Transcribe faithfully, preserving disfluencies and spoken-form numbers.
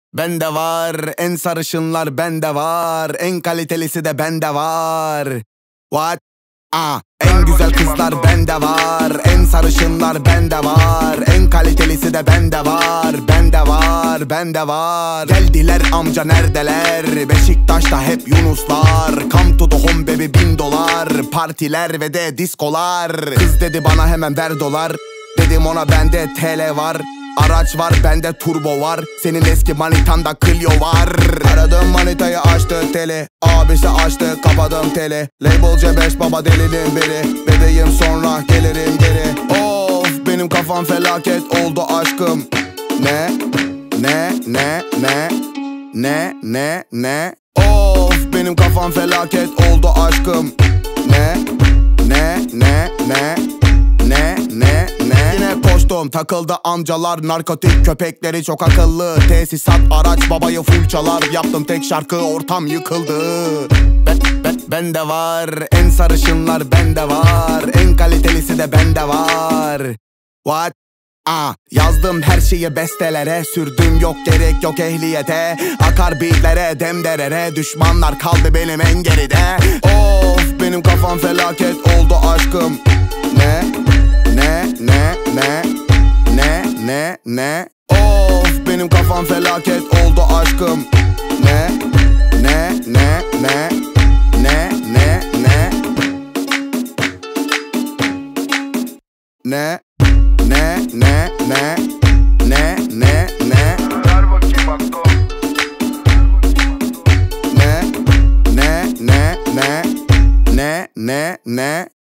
Bende var en sarışınlar, bende var en kalitelisi de bende var. What? Ah, en güzel kızlar bende var, en sarışınlar bende var, en kalitelisi de bende var, bende var, bende var. Geldiler amca neredeler? Beşiktaş'ta hep Yunuslar. Come to the home baby, bin dolar. Partiler ve de diskolar. Kız dedi bana hemen ver dolar. Dedim ona bende T L var. Araç var bende turbo var. Senin eski manitanda Clio var. Aradım manitayı açtı teli. Abisi açtı kapadım teli. Label C beş baba delinin biri. Bebeğim sonra gelirim geri. Of benim kafam felaket oldu aşkım. Ne? Ne? Ne? Ne? Ne? Ne? Ne? Of benim kafam felaket oldu aşkım. Ne? Ne? Ne? Ne? Ne? Ne? Ne? Yine koştum takıldı amcalar. Narkotik köpekleri çok akıllı. Tesisat araç babayı full çalar. Yaptım tek şarkı ortam yıkıldı. Ben, ben, bende var en sarışınlar bende var. En kalitelisi de bende var. What? Ah, yazdım her şeyi bestelere. Sürdüm yok gerek yok ehliyete. Akar beatlere demderere. Düşmanlar kaldı benim en geride. Of benim kafam felaket oldu aşkım. Ne? Ne? Ne? Ne? Ne? Ne? Ne? Of benim kafam felaket oldu aşkım. Ne? Ne? Ne? Ne? Ne? Ne? Ne? Ne? Ne? Ne? Ne? Ne? Ne? Ne? Ver bakayım akto. Ne? Ne? Ne? Ne? Ne? Ne? Ne?